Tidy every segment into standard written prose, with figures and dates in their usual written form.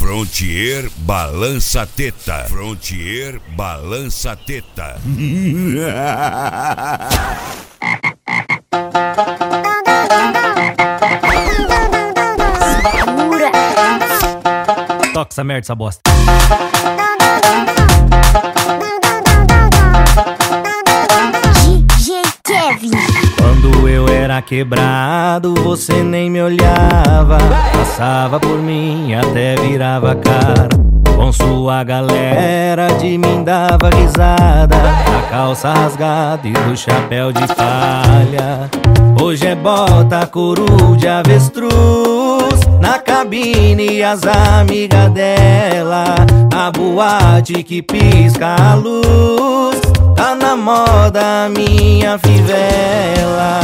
Frontier balança teta. Frontier balança teta. Toca essa merda, essa bosta. DJ Kevin. Quando eu era quebrado, você nem me olhava. Passava por mim, até virava cara. Com sua galera de mim dava risada, da calça rasgada e do chapéu de palha. Hoje é bota, couro de avestruz, na cabine e as amigas dela. A boate que pisca a luz, tá na moda minha fivela.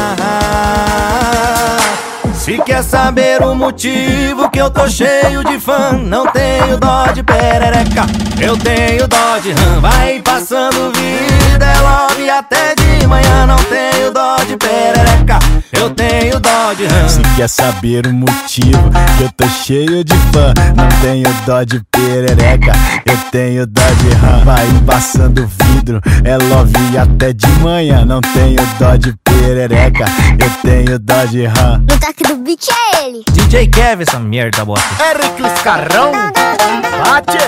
Se quer saber o motivo que eu tô cheio de fã, não tenho dó de perereca, eu tenho dó de rã. Vai passando vida, é love até de manhã, não tenho dó de perereca, eu tenho dó de rã. Se quer saber o motivo que eu tô cheio de fã, não tenho dó de perereca, eu tenho dó de rã. Vai passando vidro, é love até de manhã, não tenho dó de perereca, eu tenho dó de rã. No toque do beat é ele. DJ Kevin, essa merda bosta. Hércules Carrão, bate!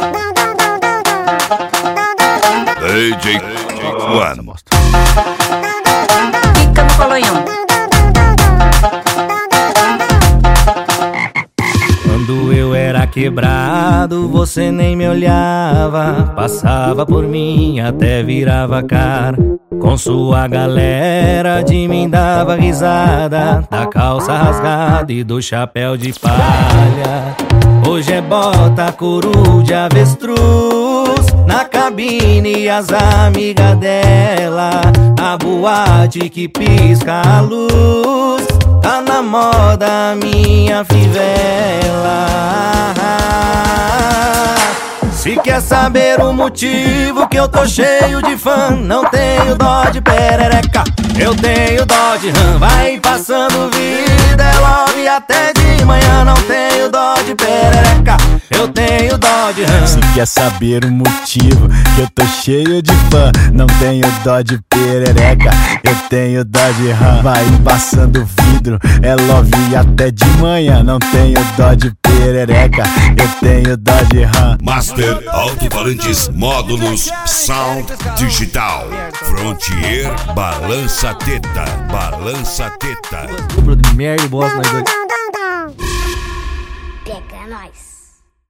DJ One. Fica no colonhão. Quando eu era quebrado, você nem me olhava. Passava por mim, até virava cara. Com sua galera de mim dava risada, da calça rasgada e do chapéu de palha. Hoje é bota, couro de avestruz, na cabine e as amigas dela. A boate que pisca a luz, tá na moda minha fivela. Se quer saber o motivo que eu tô cheio de fã, não tenho dó de perereca, eu tenho dó de rã. Vai passando vida, é love até de manhã, não tenho dó de perereca, eu tenho dó de rã. Se quer saber o motivo que eu tô cheio de fã, não tenho dó de perereca, eu tenho dó de rã. Vai passando vidro, é love até de manhã, não tenho dó de perereca, eu tenho dó de rã. Master Alto-Falantes Módulos Sound Digital. Frontier balança teta. Balança teta. Dupla de merda e bosta nós dois. Pega nós.